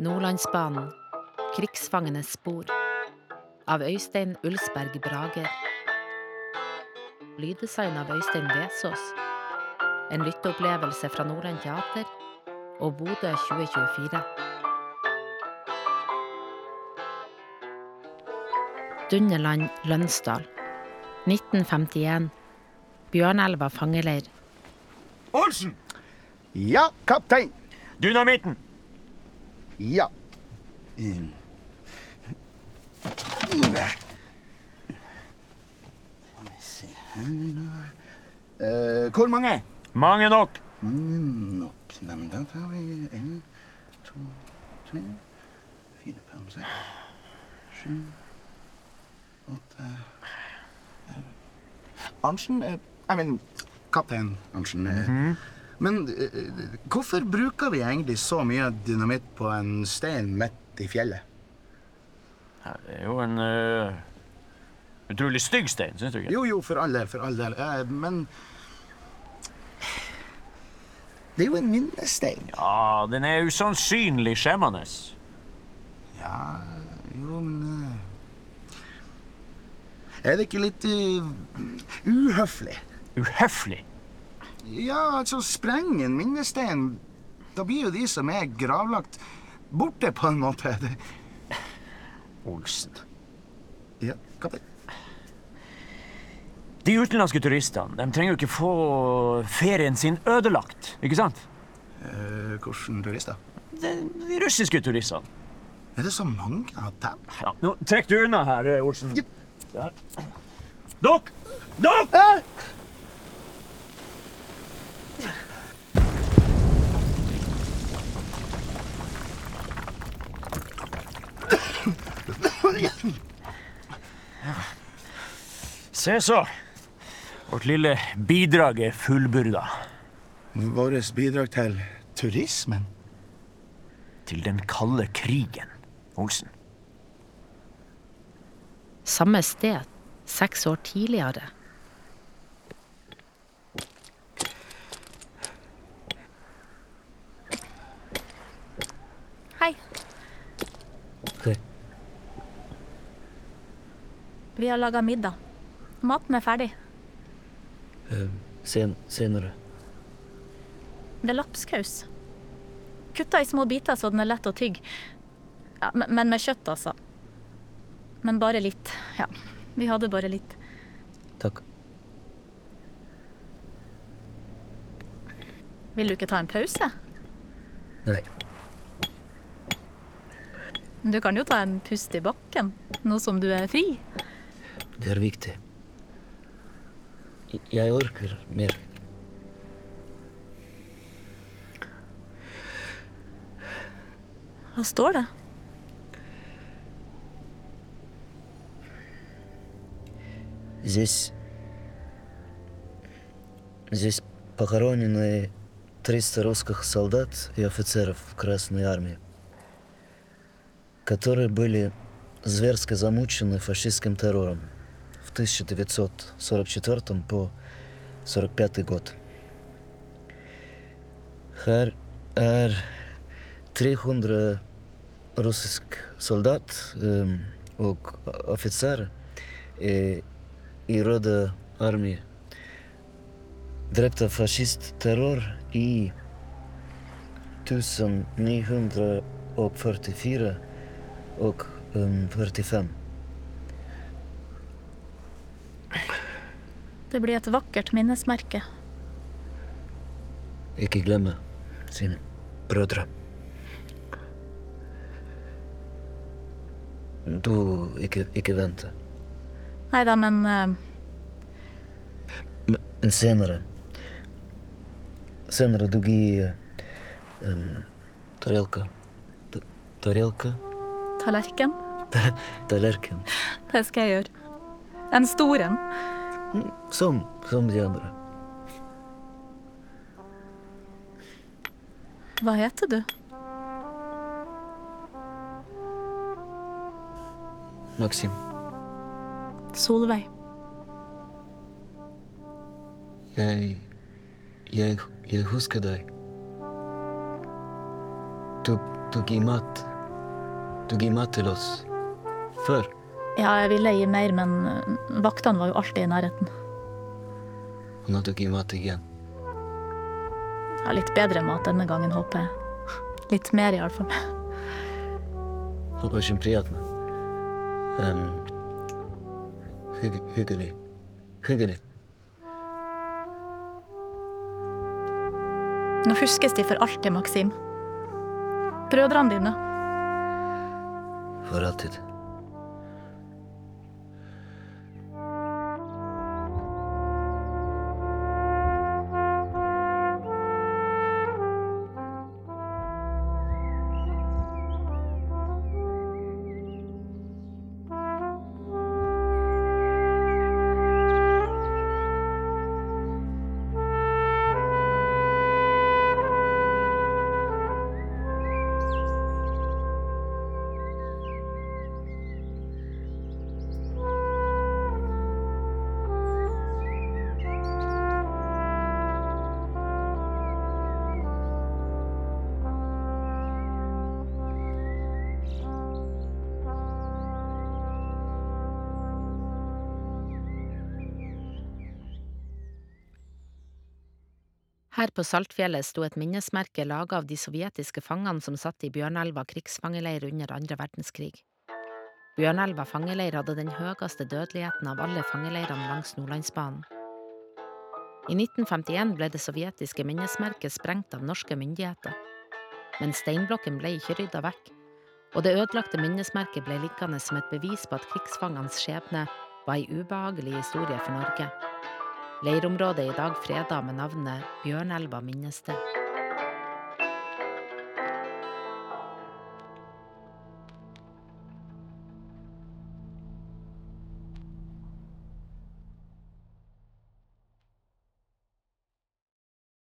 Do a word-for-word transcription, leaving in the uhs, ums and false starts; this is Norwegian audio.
Nordlandsbanen, krigsfangenes spor, av Øystein Ulsberg Brager. Lyddesign av Øystein Vesås. En lytteopplevelse fra Nordland Teater og Bodø tjue tjuefire. Dunderland, Lønsdal, nitten femtien. Bjørnelva fangeleir. Olsen! Ja, kaptein. Dynamitten! Ja. Mm. Uh, hvor mange? Mange nok. Mm, nok. Nei, men da tar vi en, to, tre, fire, fem, seks, sju, åtte. Arntzen, eh, jeg mener, kaptein Arntzen. Eh, Mhm. Men eh, hvorfor bruker vi egentlig så mye dynamitt på en stein midt i fjellet? Ja, det er jo en uh, utrolig stygg stein, synes du ikke? Jo, jo, for all del, for all del. Eh, men det er jo en minnestein. Ja, den er usannsynlig skjemmende. Ja, jo, men eh, er det ikke litt uh, uhøflig? Uhøflig. Ja, altså, spreng en minnestein, da blir jo de som er gravlagt borte på en måte. Det... Olsen. Ja, kaptein. De utenlandske turistene, de trenger jo ikke få ferien sin ødelagt, ikke sant? Eh, hvordan turister? De, de russiske turistene. Er det så mange av dem? Ja, nå trekk du unna her, eh, Olsen. Yep. Der. Dok! Dok! Se så. Vårt lille bidrag er fullbyrda. Våres bidrag til turismen? Til den kalde krigen, Olsen. Samme sted, seks år tidligere. Hei. Hei. Vi har laget middag. Maten er ferdig. Eh, sen, senere. Det er lapskaus. Kutta i små biter så den er lett å tygge. Ja, men men med kjøtt, altså. Men bare litt. Ja, vi hadde bare litt. Takk. Vil du ikke ta en pause? Nei. Du kan jo ta en pust i bakken, nå som du er fri. Det er viktig. Jeg orker mer. Hva står det? Здесь... Здесь похоронены триста русских солдат и офицеров Красной Армии, которые были зверски замучены фашистским террором в тысяча девятьсот сорок четвёртом по сорок пятый год. Her er trehundre russisk soldat um, og offiser i, i Røde Armé drept av fascistterror i nittenhundreførtifire og um, førtifem. Det blir et vakkert minnesmerke. Ikke glemme sine brødre. Du, ikke, ikke vente. Neida, men uh, Men senere. Senere du gir um, tarelka. Ta- Tarelka? tallerken, Tallerken. det skal jeg gjøre. En stor en. Som, som de andre. Hva heter du? Maxim. Solveig. Jeg, jeg, jeg husker deg. Du, du gir mat Du gir mat til oss. Før. Ja, jeg ville gi mer, men eh, vaktene var jo alltid i nærheten. Og nå du gir mat igjen. Ja, litt bedre mat denne gangen, håper jeg. Litt mer i alle fall. Очень приятно. Um, hygg, hyggelig. Hyggelig. Nå huskes de for alltid, Maxim. Brødrene dine. For alltid. Her på Saltfjellet sto et minnesmerke laget av de sovjetiske fangene som satt i Bjørnelva krigsfangeleir under andre verdenskrig. Bjørnelva fangeleir hadde den høyeste dødeligheten av alle fangeleirene langs Nordlandsbanen. I nitten femtien ble det sovjetiske minnesmerket sprengt av norske myndigheter, men steinblokken ble ikke ryddet vekk, og det ødelagte minnesmerket ble liggende som et bevis på at krigsfangenes skjebne var en ubehagelig historie for Norge. Leirområdet er i dag fredet med navnet Bjørnelva minnested.